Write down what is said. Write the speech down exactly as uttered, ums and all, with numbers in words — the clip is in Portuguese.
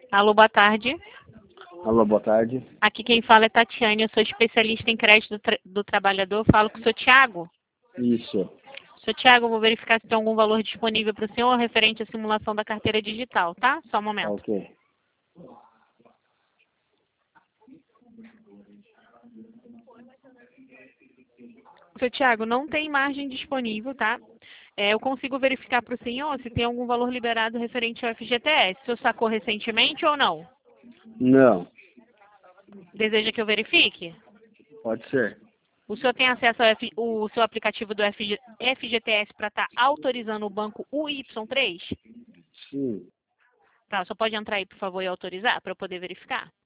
Alô, boa tarde. Alô, boa tarde. Aqui quem fala é Tatiane, eu sou especialista em crédito do, tra do trabalhador. Falo com o senhor Tiago. Isso. Senhor Tiago, eu vou verificar se tem algum valor disponível para o senhor referente à simulação da carteira digital, tá? Só um momento. Ok. Senhor Tiago, não tem margem disponível, tá? É, eu consigo verificar para o senhor se tem algum valor liberado referente ao F G T S. O senhor sacou recentemente ou não? Não. Deseja que eu verifique? Pode ser. O senhor tem acesso ao F, o seu aplicativo do F G, F G T S para estar autorizando o banco U Y três? Sim. Tá, só pode entrar aí, por favor, e autorizar para eu poder verificar?